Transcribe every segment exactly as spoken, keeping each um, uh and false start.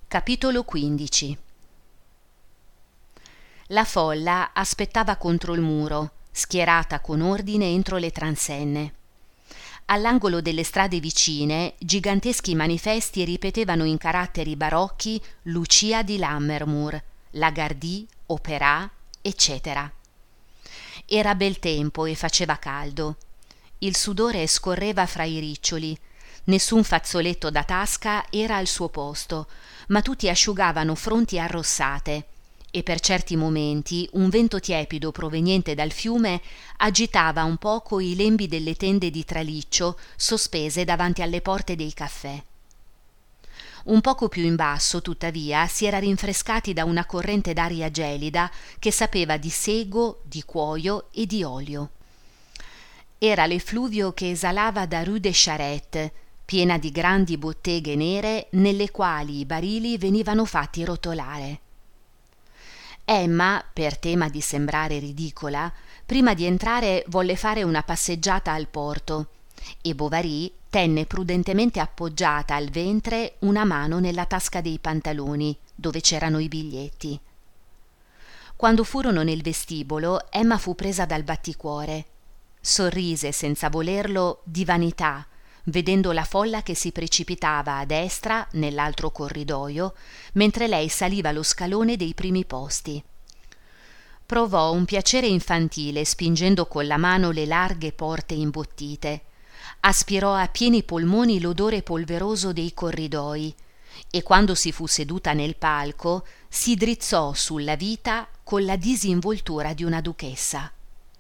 Capitolo quindici. La folla aspettava contro il muro, schierata con ordine entro le transenne. All'angolo delle strade vicine, giganteschi manifesti ripetevano in caratteri barocchi Lucia di Lammermoor, Lagardy, Opéra, eccetera. Era bel tempo e faceva caldo. Il sudore scorreva fra i riccioli. Nessun fazzoletto da tasca era al suo posto, ma tutti asciugavano fronti arrossate, e per certi momenti un vento tiepido proveniente dal fiume agitava un poco i lembi delle tende di traliccio sospese davanti alle porte dei caffè. Un poco più in basso, tuttavia, si era rinfrescati da una corrente d'aria gelida che sapeva di sego, di cuoio e di olio. Era l'effluvio che esalava da Rue des Charrettes, piena di grandi botteghe nere nelle quali i barili venivano fatti rotolare. Emma, per tema di sembrare ridicola, prima di entrare volle fare una passeggiata al porto e Bovary tenne prudentemente appoggiata al ventre una mano nella tasca dei pantaloni, dove c'erano i biglietti. Quando furono nel vestibolo, Emma fu presa dal batticuore. Sorrise senza volerlo di vanità, vedendo la folla che si precipitava a destra nell'altro corridoio, mentre lei saliva lo scalone dei primi posti. Provò un piacere infantile spingendo con la mano le larghe porte imbottite. Aspirò a pieni polmoni l'odore polveroso dei corridoi e quando si fu seduta nel palco si drizzò sulla vita con la disinvoltura di una duchessa.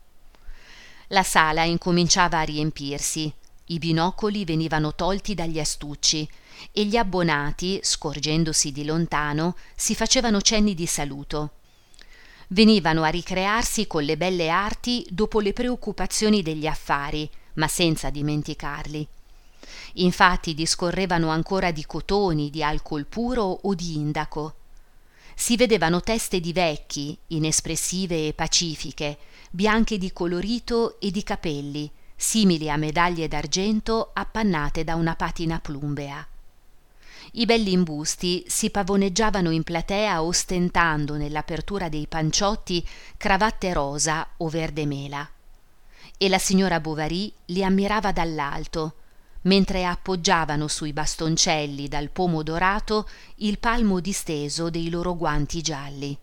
La sala incominciava a riempirsi. I binocoli venivano tolti dagli astucci e gli abbonati, scorgendosi di lontano, si facevano cenni di saluto. Venivano a ricrearsi con le belle arti dopo le preoccupazioni degli affari, ma senza dimenticarli. Infatti discorrevano ancora di cotoni, di alcol puro o di indaco. Si vedevano teste di vecchi, inespressive e pacifiche, bianche di colorito e di capelli, simili a medaglie d'argento appannate da una patina plumbea. I belli imbusti si pavoneggiavano in platea ostentando nell'apertura dei panciotti cravatte rosa o verde mela. E la signora Bovary li ammirava dall'alto, mentre appoggiavano sui bastoncelli dal pomo dorato il palmo disteso dei loro guanti gialli.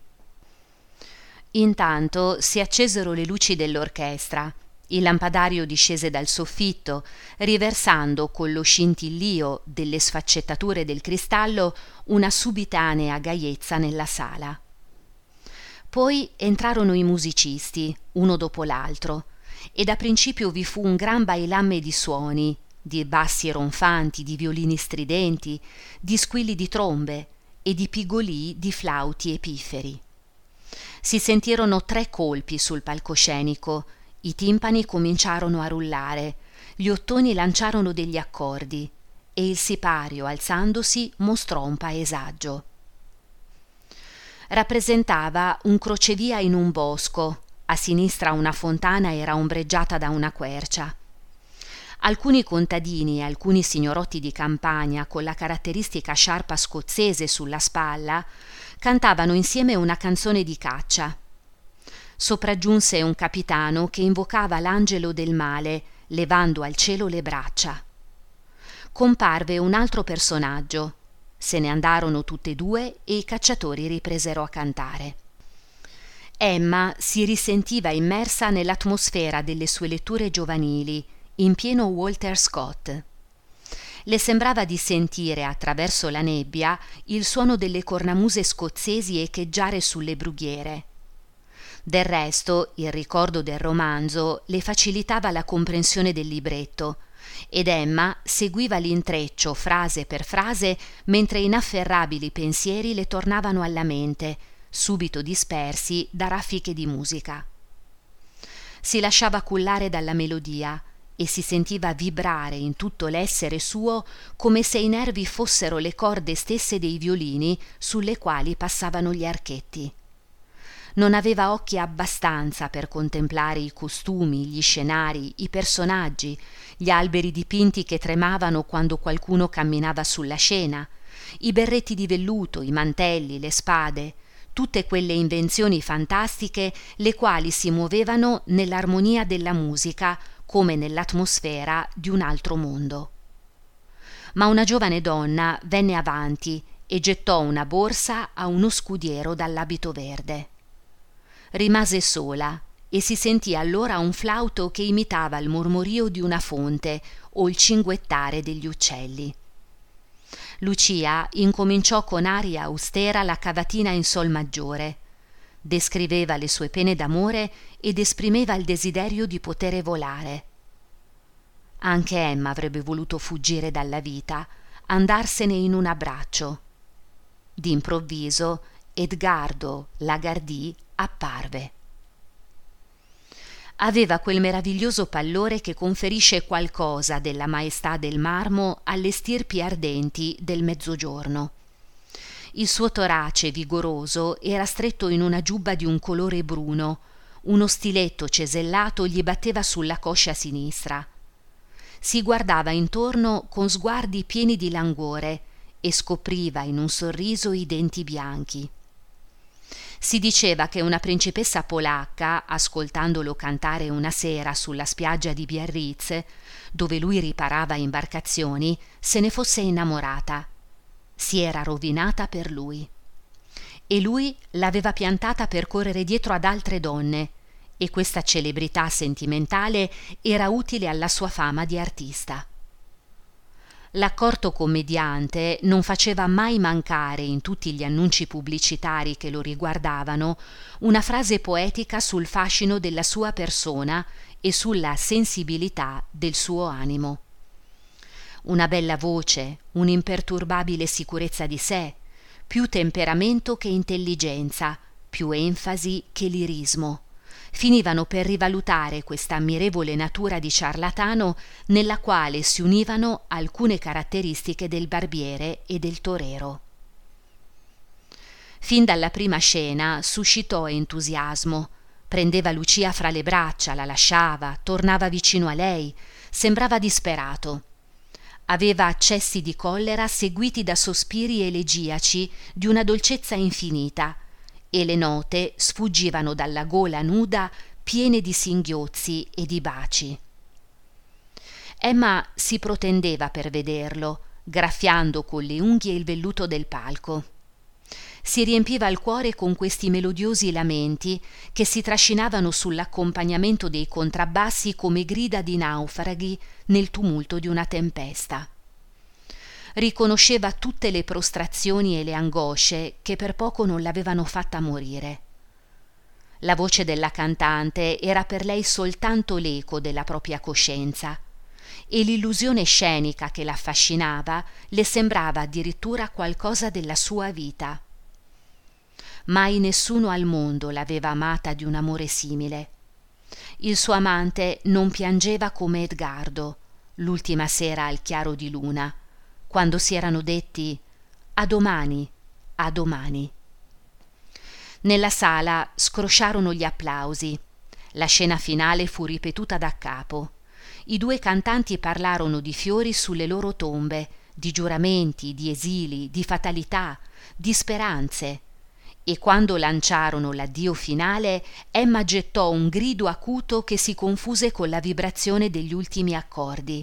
Intanto si accesero le luci dell'orchestra. Il lampadario discese dal soffitto, riversando con lo scintillio delle sfaccettature del cristallo una subitanea gaiezza nella sala. Poi entrarono i musicisti, uno dopo l'altro, e da principio vi fu un gran bailamme di suoni, di bassi ronfanti, di violini stridenti, di squilli di trombe e di pigolii di flauti e pifferi. Si sentirono tre colpi sul palcoscenico. I timpani cominciarono a rullare, gli ottoni lanciarono degli accordi e il sipario, alzandosi, mostrò un paesaggio. Rappresentava un crocevia in un bosco, a sinistra una fontana era ombreggiata da una quercia. Alcuni contadini e alcuni signorotti di campagna con la caratteristica sciarpa scozzese sulla spalla cantavano insieme una canzone di caccia. Sopraggiunse un capitano che invocava l'angelo del male, levando al cielo le braccia. Comparve un altro personaggio. Se ne andarono tutte e due e i cacciatori ripresero a cantare. Emma si risentiva immersa nell'atmosfera delle sue letture giovanili, in pieno Walter Scott. Le sembrava di sentire attraverso la nebbia il suono delle cornamuse scozzesi echeggiare sulle brughiere. Del resto, il ricordo del romanzo le facilitava la comprensione del libretto ed Emma seguiva l'intreccio frase per frase mentre inafferrabili pensieri le tornavano alla mente, subito dispersi da raffiche di musica. Si lasciava cullare dalla melodia e si sentiva vibrare in tutto l'essere suo come se i nervi fossero le corde stesse dei violini sulle quali passavano gli archetti. Non aveva occhi abbastanza per contemplare i costumi, gli scenari, i personaggi, gli alberi dipinti che tremavano quando qualcuno camminava sulla scena, i berretti di velluto, i mantelli, le spade, tutte quelle invenzioni fantastiche le quali si muovevano nell'armonia della musica come nell'atmosfera di un altro mondo. Ma una giovane donna venne avanti e gettò una borsa a uno scudiero dall'abito verde. Rimase sola e si sentì allora un flauto che imitava il mormorio di una fonte o il cinguettare degli uccelli. Lucia incominciò con aria austera la cavatina in sol maggiore, descriveva le sue pene d'amore ed esprimeva il desiderio di potere volare. Anche Emma avrebbe voluto fuggire dalla vita, andarsene in un abbraccio. D'improvviso Edgardo Lagardy apparve. Aveva quel meraviglioso pallore che conferisce qualcosa della maestà del marmo alle stirpi ardenti del mezzogiorno. Il suo torace vigoroso era stretto in una giubba di un colore bruno, uno stiletto cesellato gli batteva sulla coscia sinistra. Si guardava intorno con sguardi pieni di languore e scopriva in un sorriso i denti bianchi. Si diceva che una principessa polacca, ascoltandolo cantare una sera sulla spiaggia di Biarritz, dove lui riparava imbarcazioni, se ne fosse innamorata. Si era rovinata per lui. E lui l'aveva piantata per correre dietro ad altre donne, e questa celebrità sentimentale era utile alla sua fama di artista. L'accorto commediante non faceva mai mancare in tutti gli annunci pubblicitari che lo riguardavano una frase poetica sul fascino della sua persona e sulla sensibilità del suo animo. Una bella voce, un'imperturbabile sicurezza di sé, più temperamento che intelligenza, più enfasi che lirismo, finivano per rivalutare questa ammirevole natura di ciarlatano nella quale si univano alcune caratteristiche del barbiere e del torero. Fin dalla prima scena suscitò entusiasmo, prendeva Lucia fra le braccia, la lasciava, tornava vicino a lei, sembrava disperato. Aveva accessi di collera seguiti da sospiri elegiaci di una dolcezza infinita, e le note sfuggivano dalla gola nuda piene di singhiozzi e di baci. Emma si protendeva per vederlo, graffiando con le unghie il velluto del palco. Si riempiva il cuore con questi melodiosi lamenti che si trascinavano sull'accompagnamento dei contrabbassi come grida di naufraghi nel tumulto di una tempesta. Riconosceva tutte le prostrazioni e le angosce che per poco non l'avevano fatta morire. La voce della cantante era per lei soltanto l'eco della propria coscienza e l'illusione scenica che l'affascinava le sembrava addirittura qualcosa della sua vita. Mai nessuno al mondo l'aveva amata di un amore simile. Il suo amante non piangeva come Edgardo, l'ultima sera al chiaro di luna, quando si erano detti «a domani, a domani». Nella sala scrosciarono gli applausi. La scena finale fu ripetuta da capo. I due cantanti parlarono di fiori sulle loro tombe, di giuramenti, di esili, di fatalità, di speranze. E quando lanciarono l'addio finale, Emma gettò un grido acuto che si confuse con la vibrazione degli ultimi accordi.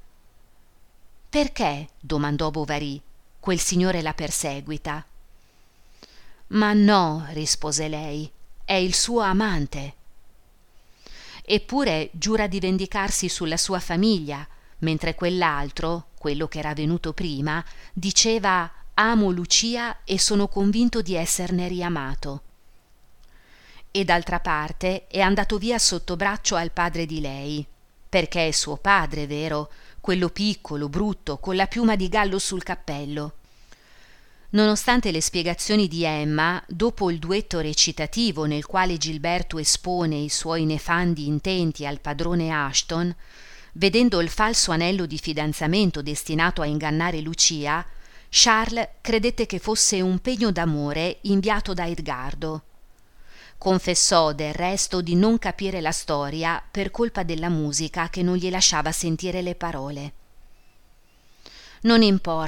«Perché?» domandò Bovary. «Quel signore la perseguita». «Ma no», rispose lei, «è il suo amante». Eppure giura di vendicarsi sulla sua famiglia, mentre quell'altro, quello che era venuto prima, diceva «amo Lucia e sono convinto di esserne riamato». E d'altra parte è andato via sotto braccio al padre di lei, perché è suo padre, vero? Quello piccolo, brutto, con la piuma di gallo sul cappello. Nonostante le spiegazioni di Emma, dopo il duetto recitativo nel quale Gilberto espone i suoi nefandi intenti al padrone Ashton, vedendo il falso anello di fidanzamento destinato a ingannare Lucia, Charles credette che fosse un pegno d'amore inviato da Edgardo. Confessò del resto di non capire la storia per colpa della musica che non gli lasciava sentire le parole. «Non importa»,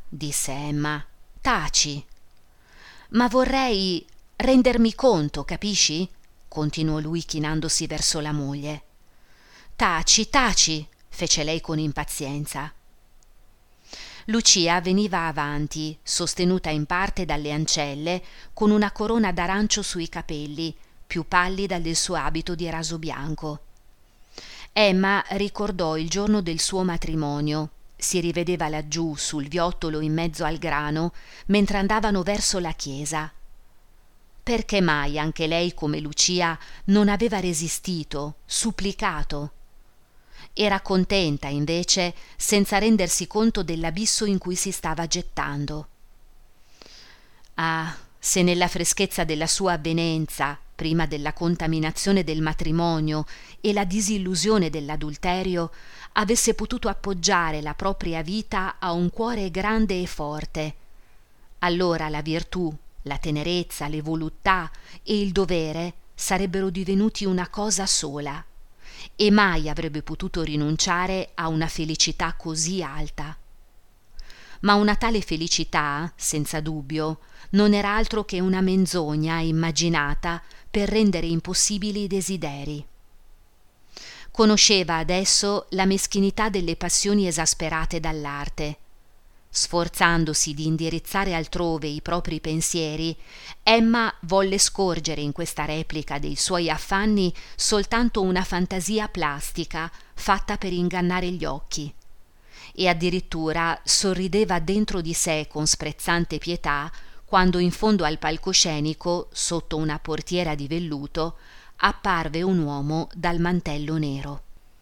disse Emma, taci. Ma vorrei rendermi conto, capisci? Continuò lui chinandosi verso la moglie. Taci, taci, fece lei con impazienza. Lucia veniva avanti, sostenuta in parte dalle ancelle, con una corona d'arancio sui capelli, più pallida del suo abito di raso bianco. Emma ricordò il giorno del suo matrimonio. Si rivedeva laggiù sul viottolo in mezzo al grano mentre andavano verso la chiesa. Perché mai anche lei, come Lucia, non aveva resistito, supplicato? Era contenta, invece, senza rendersi conto dell'abisso in cui si stava gettando. Ah, se nella freschezza della sua avvenenza, prima della contaminazione del matrimonio e la disillusione dell'adulterio, avesse potuto appoggiare la propria vita a un cuore grande e forte, allora la virtù, la tenerezza, le voluttà e il dovere sarebbero divenuti una cosa sola, e mai avrebbe potuto rinunciare a una felicità così alta. Ma una tale felicità, senza dubbio, non era altro che una menzogna immaginata per rendere impossibili i desideri. Conosceva adesso la meschinità delle passioni esasperate dall'arte. Sforzandosi di indirizzare altrove i propri pensieri, Emma volle scorgere in questa replica dei suoi affanni soltanto una fantasia plastica fatta per ingannare gli occhi, e addirittura sorrideva dentro di sé con sprezzante pietà quando in fondo al palcoscenico, sotto una portiera di velluto, apparve un uomo dal mantello nero.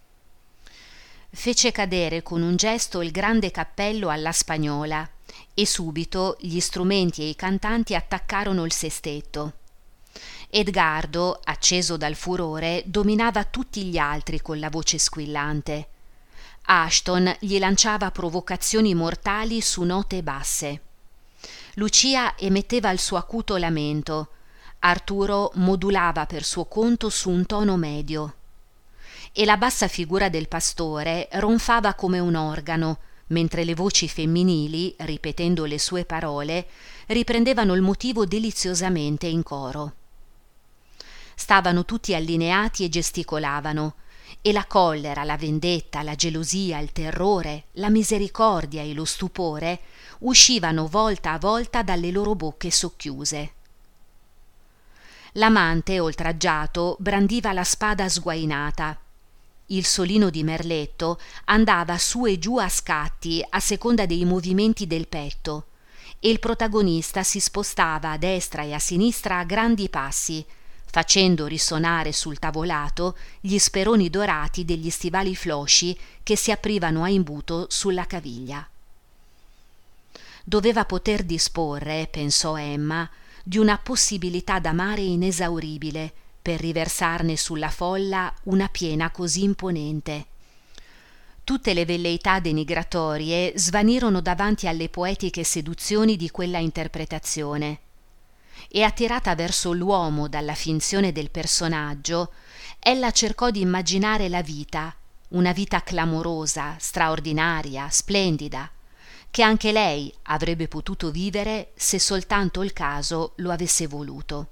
Fece cadere con un gesto il grande cappello alla spagnola e subito gli strumenti e i cantanti attaccarono il sestetto. Edgardo, acceso dal furore, dominava tutti gli altri con la voce squillante. Ashton gli lanciava provocazioni mortali su note basse. Lucia emetteva il suo acuto lamento. Arturo modulava per suo conto su un tono medio. E la bassa figura del pastore ronfava come un organo, mentre le voci femminili, ripetendo le sue parole, riprendevano il motivo deliziosamente in coro. Stavano tutti allineati e gesticolavano, e la collera, la vendetta, la gelosia, il terrore, la misericordia e lo stupore uscivano volta a volta dalle loro bocche socchiuse. L'amante, oltraggiato, brandiva la spada sguainata. Il solino di merletto andava su e giù a scatti a seconda dei movimenti del petto, e il protagonista si spostava a destra e a sinistra a grandi passi, facendo risonare sul tavolato gli speroni dorati degli stivali flosci che si aprivano a imbuto sulla caviglia. Doveva poter disporre, pensò Emma, di una possibilità d'amare inesauribile per riversarne sulla folla una piena così imponente. Tutte le velleità denigratorie svanirono davanti alle poetiche seduzioni di quella interpretazione, e attirata verso l'uomo dalla finzione del personaggio, ella cercò di immaginare la vita, una vita clamorosa, straordinaria, splendida, che anche lei avrebbe potuto vivere se soltanto il caso lo avesse voluto.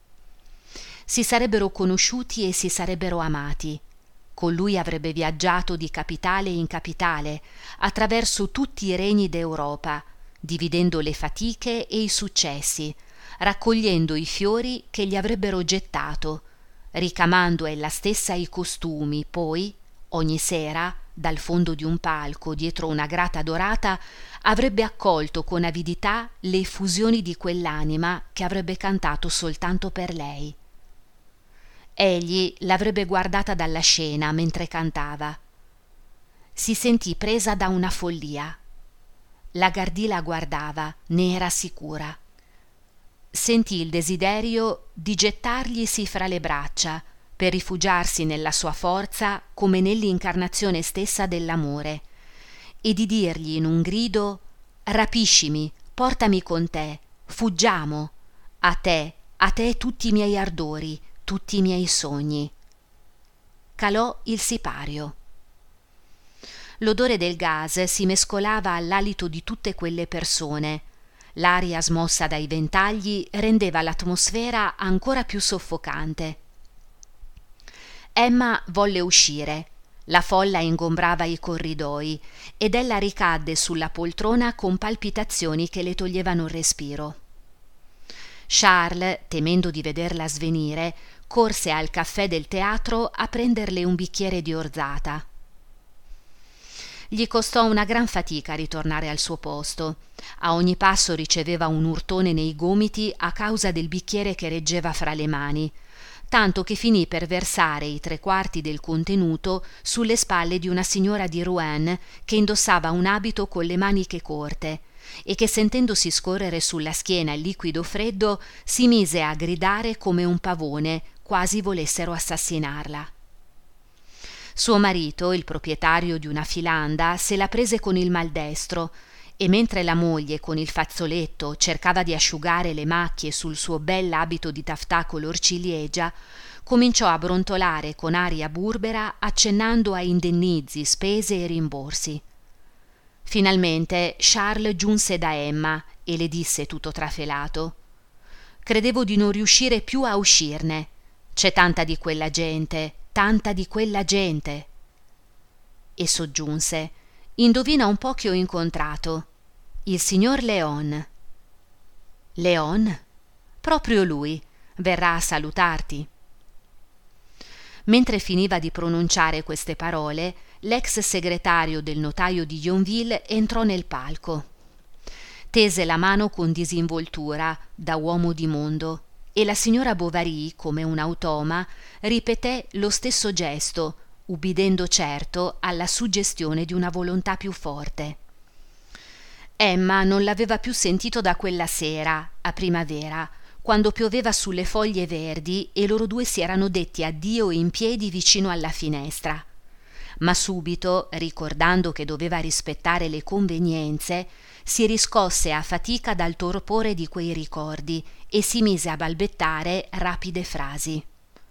Si sarebbero conosciuti e si sarebbero amati. Con lui avrebbe viaggiato di capitale in capitale, attraverso tutti i regni d'Europa, dividendo le fatiche e i successi, raccogliendo i fiori che gli avrebbero gettato, ricamando ella stessa i costumi, poi, ogni sera, dal fondo di un palco, dietro una grata dorata, avrebbe accolto con avidità le effusioni di quell'anima che avrebbe cantato soltanto per lei. Egli l'avrebbe guardata dalla scena mentre cantava. Si sentì presa da una follia. La Gardì la guardava, ne era sicura. Sentì il desiderio di gettarglisi fra le braccia per rifugiarsi nella sua forza come nell'incarnazione stessa dell'amore, e di dirgli in un grido: rapiscimi, portami con te, fuggiamo, a te, a te tutti i miei ardori, tutti i miei sogni. Calò il sipario. L'odore del gas si mescolava all'alito di tutte quelle persone. L'aria smossa dai ventagli rendeva l'atmosfera ancora più soffocante. Emma volle uscire. La folla ingombrava i corridoi ed ella ricadde sulla poltrona con palpitazioni che le toglievano il respiro. Charles, temendo di vederla svenire, corse al caffè del teatro a prenderle un bicchiere di orzata. Gli costò una gran fatica ritornare al suo posto. A ogni passo riceveva un urtone nei gomiti a causa del bicchiere che reggeva fra le mani, tanto che finì per versare i tre quarti del contenuto sulle spalle di una signora di Rouen che indossava un abito con le maniche corte e che, sentendosi scorrere sulla schiena il liquido freddo, si mise a gridare come un pavone, quasi volessero assassinarla. Suo marito, il proprietario di una filanda, se la prese con il maldestro e mentre la moglie con il fazzoletto cercava di asciugare le macchie sul suo bell'abito di taftà color ciliegia, cominciò a brontolare con aria burbera accennando a indennizi, spese e rimborsi. Finalmente Charles giunse da Emma e le disse tutto trafelato: «Credevo di non riuscire più a uscirne. C'è tanta di quella gente, tanta di quella gente». E soggiunse: «Indovina un po' che ho incontrato. Il signor Léon». «Léon? Proprio lui. Verrà a salutarti». Mentre finiva di pronunciare queste parole, l'ex segretario del notaio di Yonville entrò nel palco. Tese la mano con disinvoltura, da uomo di mondo, e la signora Bovary, come un automa, ripeté lo stesso gesto, ubbidendo certo alla suggestione di una volontà più forte. Emma non l'aveva più sentito da quella sera, a primavera, quando pioveva sulle foglie verdi e loro due si erano detti addio in piedi vicino alla finestra. Ma subito, ricordando che doveva rispettare le convenienze, si riscosse a fatica dal torpore di quei ricordi e si mise a balbettare rapide frasi.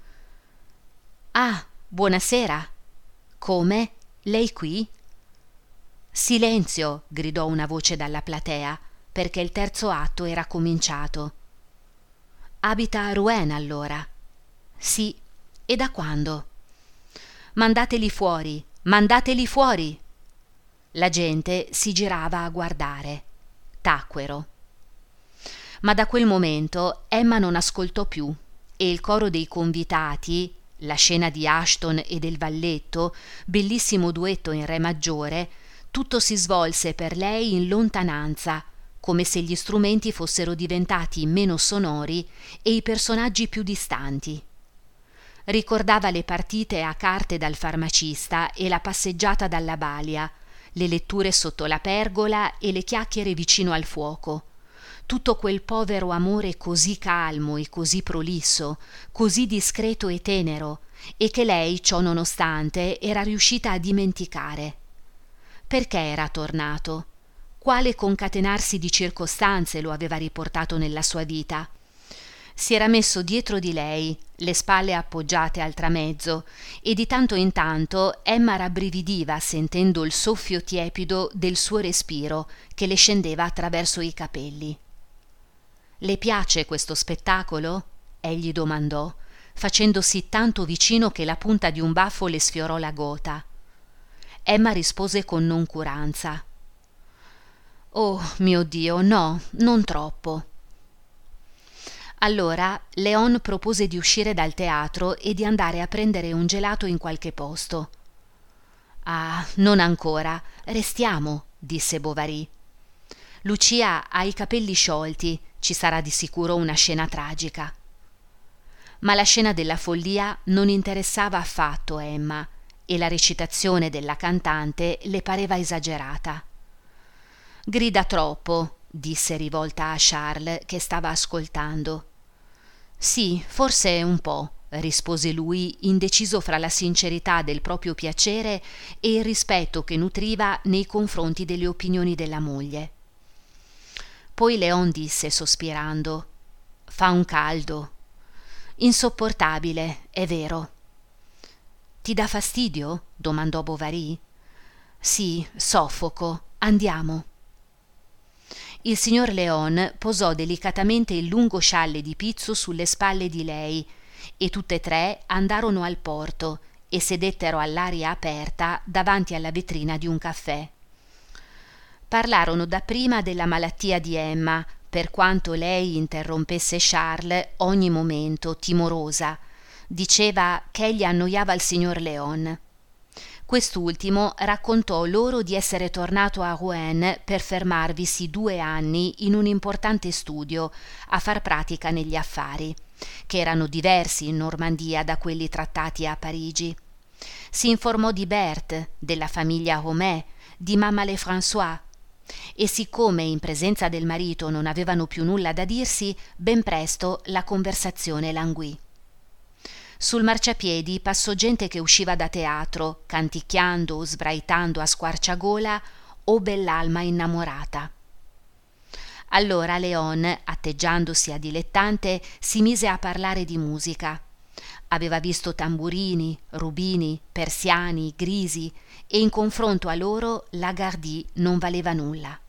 «Ah, buonasera. Come? Lei qui?» «Silenzio!» gridò una voce dalla platea, perché il terzo atto era cominciato. «Abita a Rouen, allora?» «Sì. E da quando?» «Mandateli fuori! Mandateli fuori!» La gente si girava a guardare. Tacquero. Ma da quel momento Emma non ascoltò più e il coro dei convitati, la scena di Ashton e del valletto, bellissimo duetto in re maggiore, tutto si svolse per lei in lontananza, come se gli strumenti fossero diventati meno sonori e i personaggi più distanti. Ricordava le partite a carte dal farmacista e la passeggiata dalla balia, le letture sotto la pergola e le chiacchiere vicino al fuoco. Tutto quel povero amore così calmo e così prolisso, così discreto e tenero, e che lei, ciò nonostante, era riuscita a dimenticare. Perché era tornato? Quale concatenarsi di circostanze lo aveva riportato nella sua vita? Si era messo dietro di lei, le spalle appoggiate al tramezzo, e di tanto in tanto Emma rabbrividiva sentendo il soffio tiepido del suo respiro che le scendeva attraverso i capelli. «Le piace questo spettacolo?» egli domandò, facendosi tanto vicino che la punta di un baffo le sfiorò la gota. Emma rispose con noncuranza: «Oh mio Dio, no, non troppo». Allora Léon propose di uscire dal teatro e di andare a prendere un gelato in qualche posto. «Ah, non ancora, restiamo», disse Bovary. «Lucia ha i capelli sciolti, ci sarà di sicuro una scena tragica». Ma la scena della follia non interessava affatto Emma e la recitazione della cantante le pareva esagerata. «Grida troppo», disse rivolta a Charles che stava ascoltando. «Sì, forse un po'», rispose lui, indeciso fra la sincerità del proprio piacere e il rispetto che nutriva nei confronti delle opinioni della moglie. Poi Léon disse sospirando: «Fa un caldo insopportabile, è vero». «Ti dà fastidio?» domandò Bovary. Sì, soffoco. Andiamo. Il signor Léon posò delicatamente il lungo scialle di pizzo sulle spalle di lei e tutte e tre andarono al porto e sedettero all'aria aperta davanti alla vetrina di un caffè. Parlarono dapprima della malattia di Emma, per quanto lei interrompesse Charles ogni momento, timorosa. Diceva che egli annoiava il signor Léon. Quest'ultimo raccontò loro di essere tornato a Rouen per fermarvisi due anni in un importante studio a far pratica negli affari, che erano diversi in Normandia da quelli trattati a Parigi. Si informò di Berthe, della famiglia Homais, di mamma Lefrançois, e siccome in presenza del marito non avevano più nulla da dirsi, ben presto la conversazione languì. Sul marciapiedi passò gente che usciva da teatro, canticchiando o sbraitando a squarciagola "O bell'alma innamorata". Allora Léon, atteggiandosi a dilettante, si mise a parlare di musica. Aveva visto tamburini, rubini, persiani, grisi, e in confronto a loro la Gardì non valeva nulla.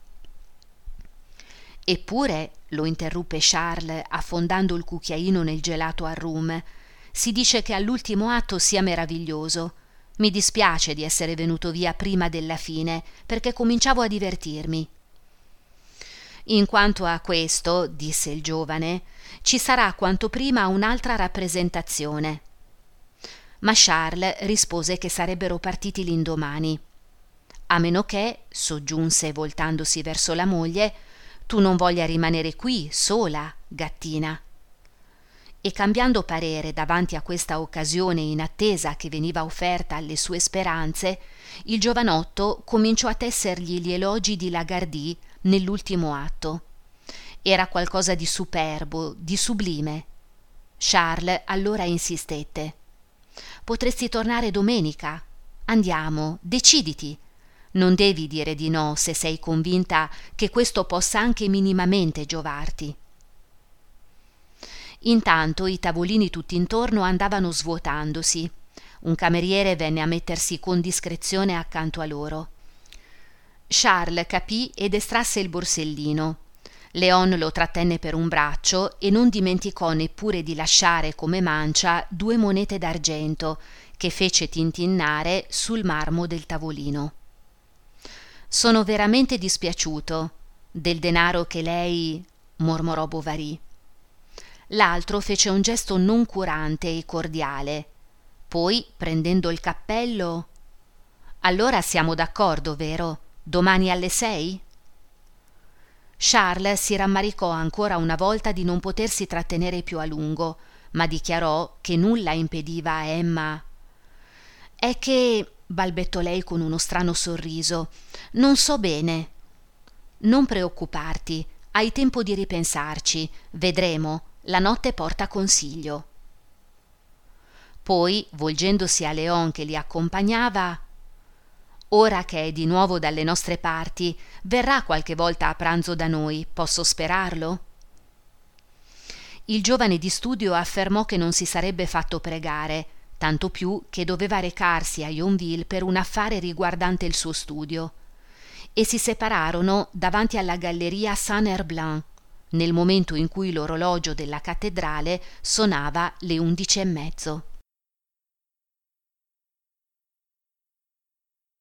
Eppure, lo interruppe Charles, affondando il cucchiaino nel gelato al rum, si dice che all'ultimo atto sia meraviglioso. Mi dispiace di essere venuto via prima della fine, perché cominciavo a divertirmi. In quanto a questo, disse il giovane, ci sarà quanto prima un'altra rappresentazione. Ma Charles rispose che sarebbero partiti l'indomani. A meno che, soggiunse voltandosi verso la moglie, tu non voglia rimanere qui sola, gattina. E cambiando parere davanti a questa occasione inattesa che veniva offerta alle sue speranze, il giovanotto cominciò a tessergli gli elogi di Lagardy nell'ultimo atto. Era qualcosa di superbo, di sublime. Charles allora insistette. Potresti tornare domenica. Andiamo, deciditi. Non devi dire di no se sei convinta che questo possa anche minimamente giovarti. Intanto i tavolini tutt'intorno andavano svuotandosi. Un cameriere venne a mettersi con discrezione accanto a loro. Charles capì ed estrasse il borsellino. Léon lo trattenne per un braccio e non dimenticò neppure di lasciare come mancia due monete d'argento che fece tintinnare sul marmo del tavolino. «Sono veramente dispiaciuto del denaro che lei...» mormorò Bovary. L'altro fece un gesto noncurante e cordiale. Poi, prendendo il cappello: «Allora siamo d'accordo, vero? Domani alle sei?» Charles si rammaricò ancora una volta di non potersi trattenere più a lungo, ma dichiarò che nulla impediva a Emma. «È che...» balbettò lei con uno strano sorriso. «Non so bene». «Non preoccuparti, hai tempo di ripensarci. Vedremo. La notte porta consiglio». Poi, volgendosi a Léon che li accompagnava: «Ora che è di nuovo dalle nostre parti, verrà qualche volta a pranzo da noi, posso sperarlo?» Il giovane di studio affermò che non si sarebbe fatto pregare, tanto più che doveva recarsi a Yonville per un affare riguardante il suo studio, e si separarono davanti alla galleria Saint-Herblain, nel momento in cui l'orologio della cattedrale sonava le undici e mezzo.